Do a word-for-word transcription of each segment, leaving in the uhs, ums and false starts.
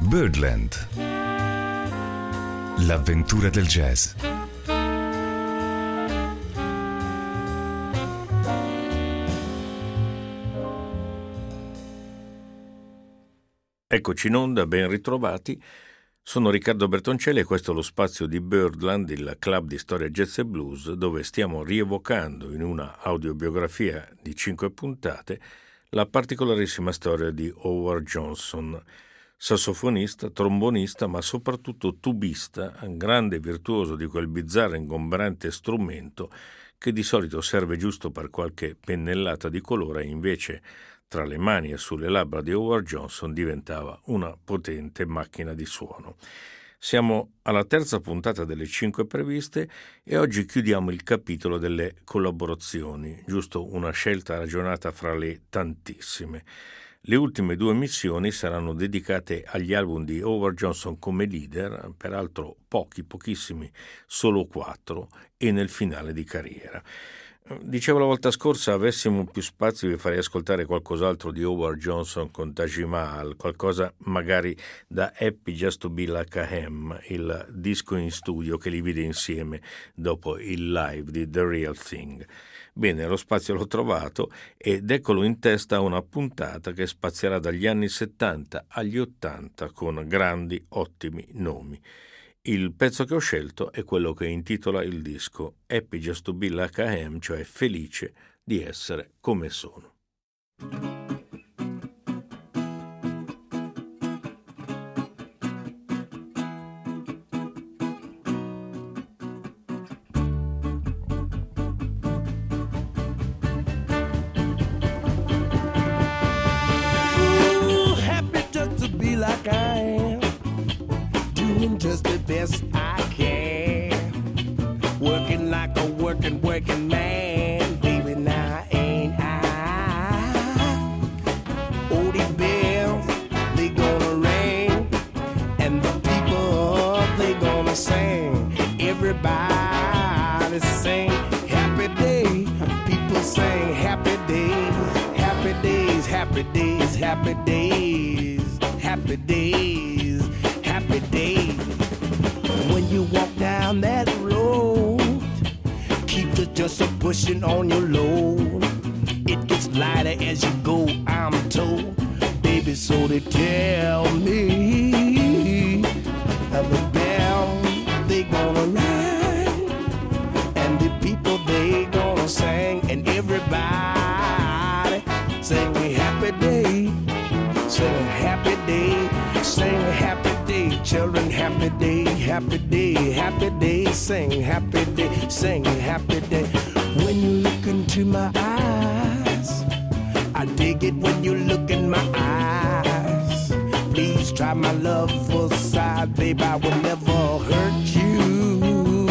Birdland. L'avventura del jazz. Eccoci in onda, ben ritrovati. Sono Riccardo Bertoncelli e questo è lo spazio di Birdland, il club di storia jazz e blues, dove stiamo rievocando in una audiobiografia di cinque puntate la particolarissima storia di Howard Johnson, sassofonista, trombonista, ma soprattutto tubista, un grande virtuoso di quel bizzarro e ingombrante strumento che di solito serve giusto per qualche pennellata di colore e invece tra le mani e sulle labbra di Howard Johnson diventava una potente macchina di suono. Siamo alla terza puntata delle cinque previste e oggi chiudiamo il capitolo delle collaborazioni, giusto una scelta ragionata fra le tantissime. Le ultime due missioni saranno dedicate agli album di Howard Johnson come leader, peraltro pochi, pochissimi, solo quattro, e nel finale di carriera. Dicevo la volta scorsa, avessimo più spazio vi farei ascoltare qualcos'altro di Howard Johnson con Taj Mahal, qualcosa magari da Happy Just to Be Like I Am, il disco in studio che li vide insieme dopo il live di The Real Thing. Bene, lo spazio l'ho trovato ed eccolo in testa a una puntata che spazierà dagli anni settanta agli ottanta con grandi, ottimi nomi. Il pezzo che ho scelto è quello che intitola il disco Happy Just to Be Like I Am, cioè felice di essere come sono. Ooh, happy just to be like I am, doing just the best I can, working like a working, working man, baby, now ain't I? Oh, these bells, they gonna ring, and the people, they gonna sing, everybody sing, happy day, people sing, happy days, happy days, happy days, happy days, happy days, happy days. When you walk down that road, keep the just a pushing on your load. It gets lighter as you go, I'm told, baby, so they tell me. And the bell, they gonna ring, and the people, they gonna sing, and everybody sing a happy day, sing a happy day, sing a happy day, children, happy day, happy day, happy day, sing happy day, sing happy day. When you look into my eyes, I dig it when you look in my eyes. Please try my love for side, babe, I will never hurt you.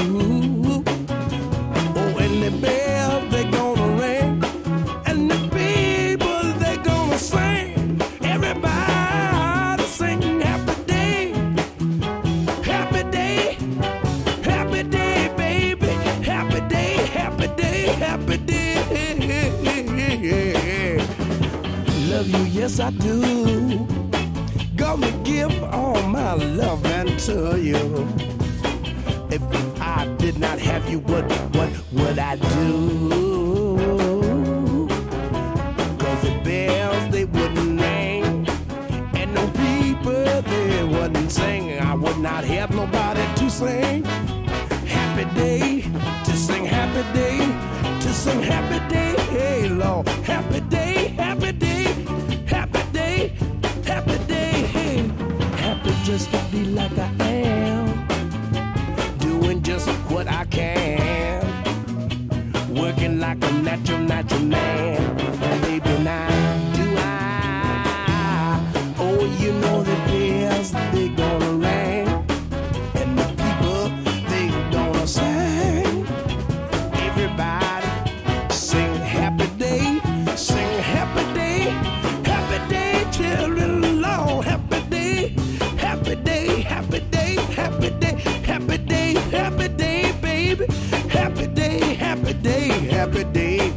Oh, and the bell, they gonna ring, and the people, they gonna sing, everybody sing happy day, happy day, happy day, baby, happy day, happy day, happy day. Love you, yes I do. Gonna give all my loving to you. If I did not have you, what, what would I do? Cause the bells, they wouldn't ring, and the people, they wouldn't sing. I would not have nobody to sing happy day, to sing happy day, to sing happy day, hey Lord, happy day, happy day, happy day, happy day, hey. Happy just to be like I am, doing just what I can, working like a natural, natural man, baby, now do I? Oh, you know the bells, they gonna ring, and the people, they gonna sing, everybody sing happy day, sing happy day, happy day, children, Lord, happy day, happy day, happy day, happy day, happy day, happy day, baby, happy day, happy day, happy day.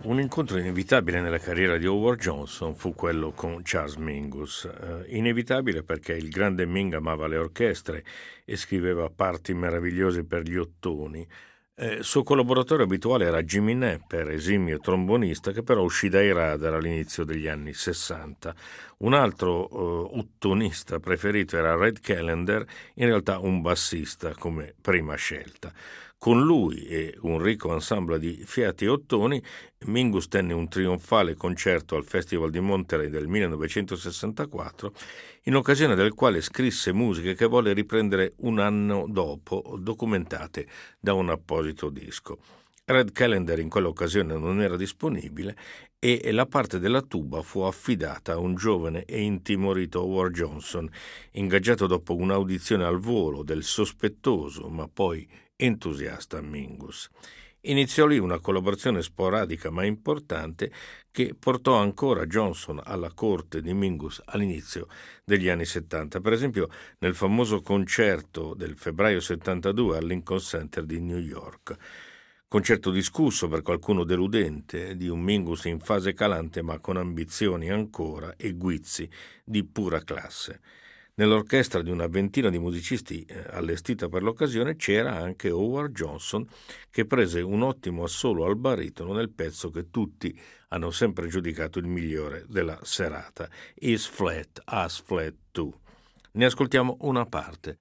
Un incontro inevitabile nella carriera di Howard Johnson fu quello con Charles Mingus. Eh, inevitabile perché il grande Ming amava le orchestre e scriveva parti meravigliosi per gli ottoni. Eh, suo collaboratore abituale era Jimmy Knepper, esimio trombonista che però uscì dai radar all'inizio degli anni sessanta. Un altro eh, ottonista preferito era Red Callender, in realtà un bassista come prima scelta. Con lui e un ricco ensemble di fiati e ottoni, Mingus tenne un trionfale concerto al Festival di Monterey del millenovecentosessantaquattro, in occasione del quale scrisse musiche che volle riprendere un anno dopo, documentate da un apposito disco. Red Callender in quell'occasione non era disponibile e la parte della tuba fu affidata a un giovane e intimorito Howard Johnson, ingaggiato dopo un'audizione al volo del sospettoso, ma poi entusiasta Mingus. Iniziò lì una collaborazione sporadica ma importante che portò ancora Johnson alla corte di Mingus all'inizio degli anni settanta, per esempio nel famoso concerto del febbraio settantadue al Lincoln Center di New York. Concerto discusso, per qualcuno deludente, di un Mingus in fase calante ma con ambizioni ancora e guizzi di pura classe. Nell'orchestra di una ventina di musicisti eh, allestita per l'occasione c'era anche Howard Johnson, che prese un ottimo assolo al baritono nel pezzo che tutti hanno sempre giudicato il migliore della serata, Is Flat As Flat Too. Ne ascoltiamo una parte.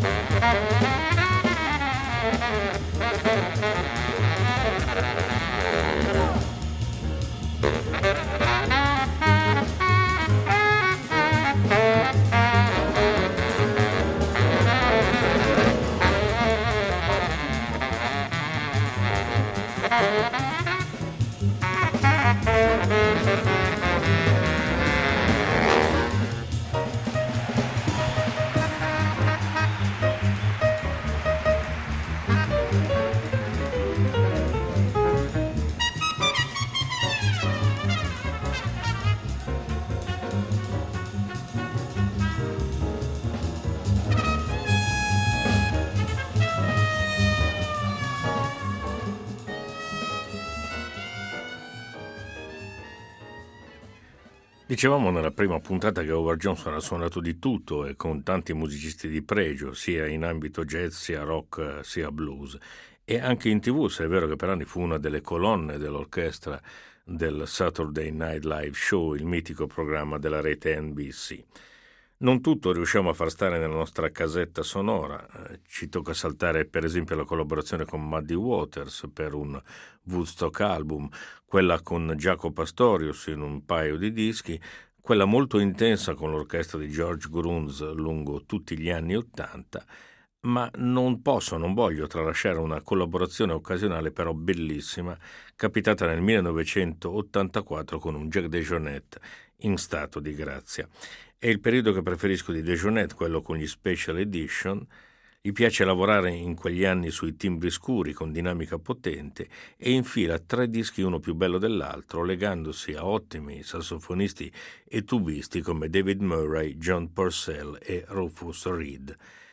Dicevamo nella prima puntata che Howard Johnson ha suonato di tutto e con tanti musicisti di pregio, sia in ambito jazz, sia rock, sia blues. E anche in tivù, se è vero che per anni fu una delle colonne dell'orchestra del Saturday Night Live Show, il mitico programma della rete N B C. Non tutto riusciamo a far stare nella nostra casetta sonora. Ci tocca saltare per esempio la collaborazione con Muddy Waters per un Woodstock album, quella con Jaco Pastorius in un paio di dischi, quella molto intensa con l'orchestra di George Gruns lungo tutti gli anni Ottanta, ma non posso, non voglio tralasciare una collaborazione occasionale però bellissima, capitata nel millenovecentottantaquattro con un Jack DeJohnette in stato di grazia. È il periodo che preferisco di DeJohnette, quello con gli special edition. Gli piace lavorare in quegli anni sui timbri scuri con dinamica potente e infila tre dischi uno più bello dell'altro, legandosi a ottimi sassofonisti e tubisti come David Murray, John Purcell e Rufus Reid.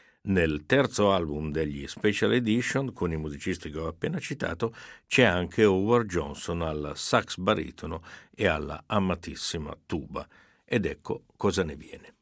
Nel terzo album degli special edition, con i musicisti che ho appena citato, c'è anche Howard Johnson al sax baritono e alla amatissima tuba. Ed ecco cosa ne viene.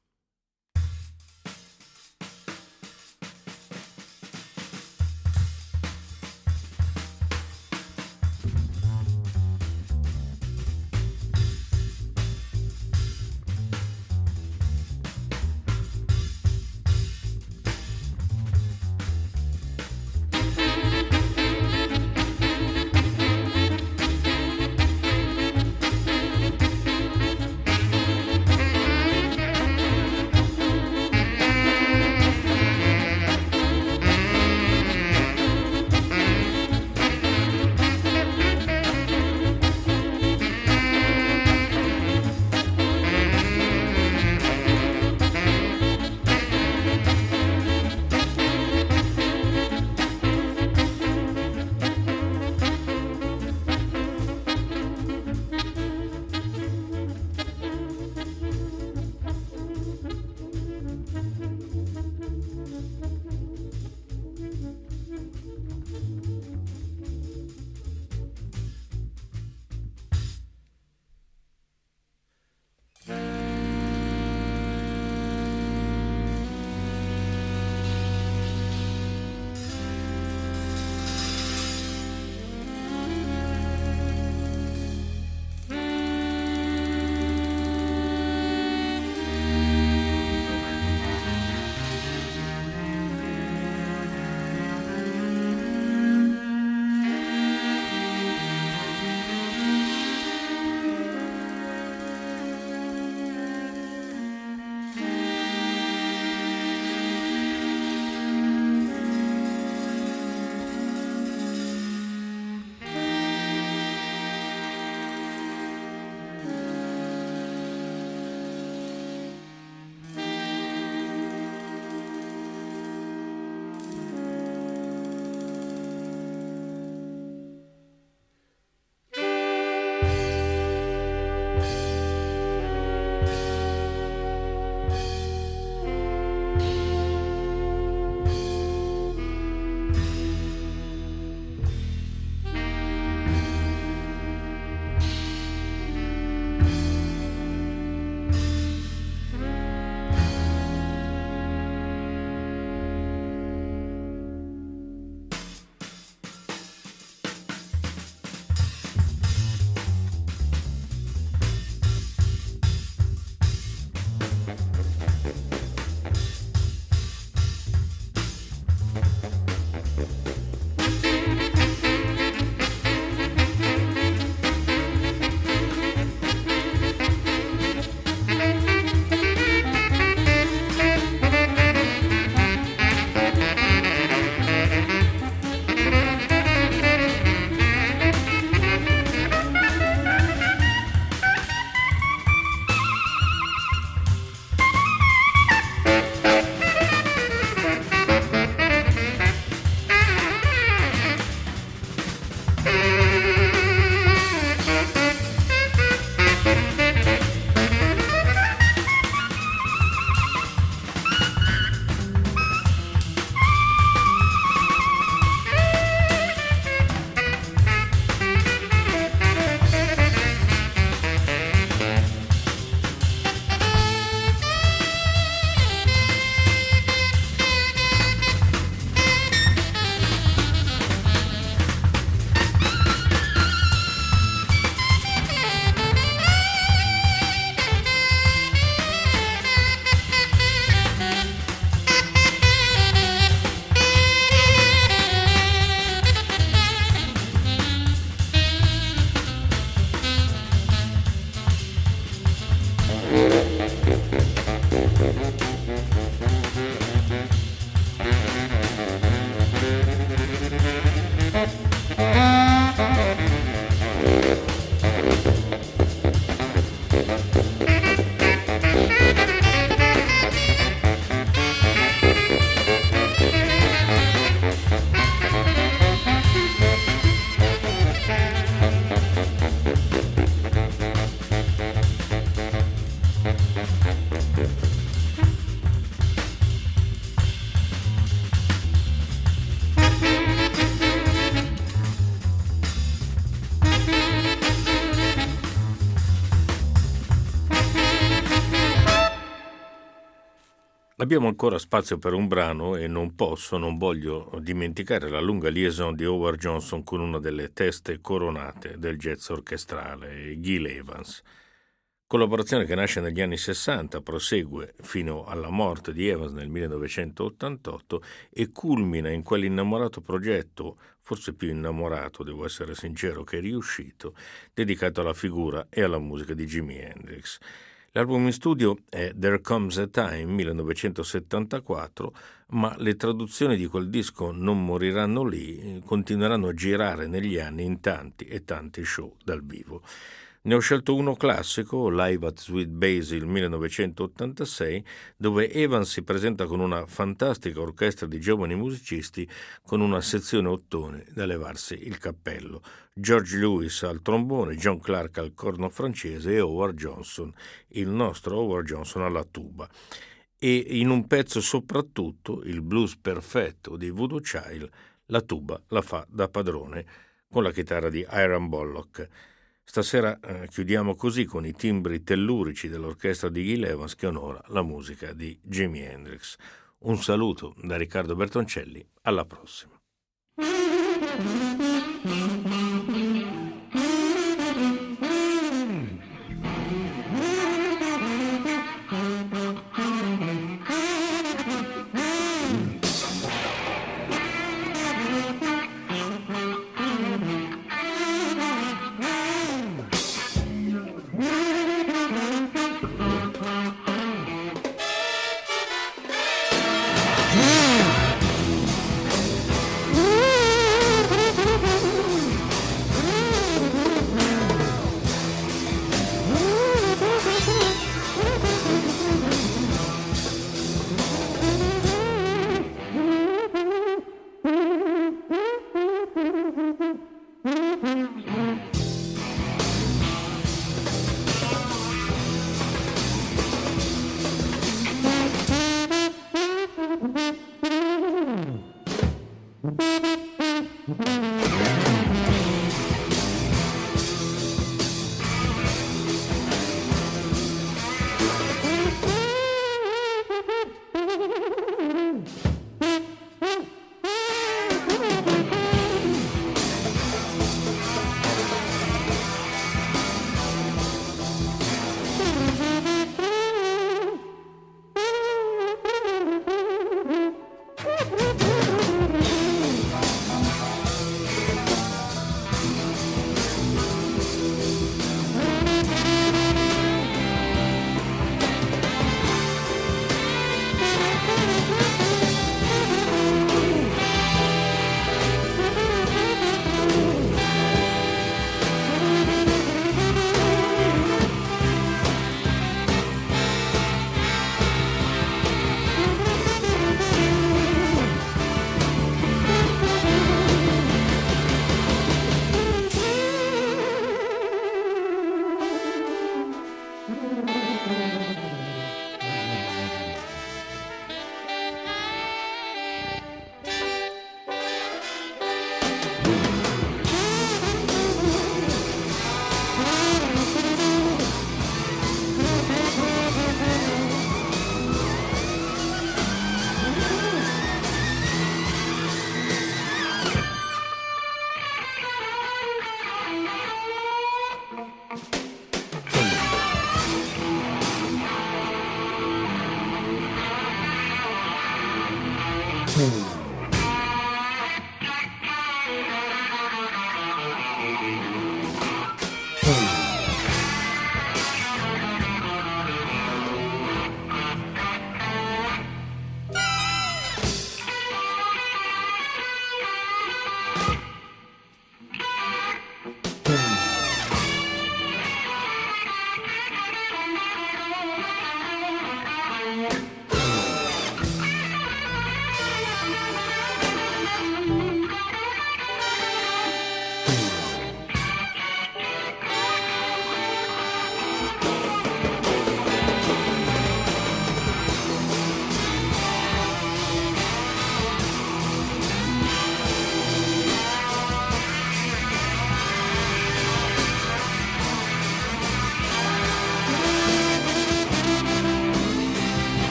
Abbiamo ancora spazio per un brano e non posso, non voglio dimenticare la lunga liaison di Howard Johnson con una delle teste coronate del jazz orchestrale, Gil Evans. Collaborazione che nasce negli anni sessanta, prosegue fino alla morte di Evans nel millenovecentottantotto e culmina in quell'innamorato progetto, forse più innamorato, devo essere sincero, che riuscito, dedicato alla figura e alla musica di Jimi Hendrix. L'album in studio è There Comes a Time, millenovecentosettantaquattro, ma le traduzioni di quel disco non moriranno lì, continueranno a girare negli anni in tanti e tanti show dal vivo. Ne ho scelto uno classico, Live at Sweet Basil millenovecentottantasei, dove Evans si presenta con una fantastica orchestra di giovani musicisti con una sezione ottone da levarsi il cappello. George Lewis al trombone, John Clark al corno francese e Howard Johnson, il nostro Howard Johnson, alla tuba. E in un pezzo soprattutto, il blues perfetto di Voodoo Child, la tuba la fa da padrone con la chitarra di Hiram Bullock. Stasera eh, chiudiamo così con i timbri tellurici dell'orchestra di Gil Evans che onora la musica di Jimi Hendrix. Un saluto da Riccardo Bertoncelli, alla prossima.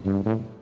Thank you.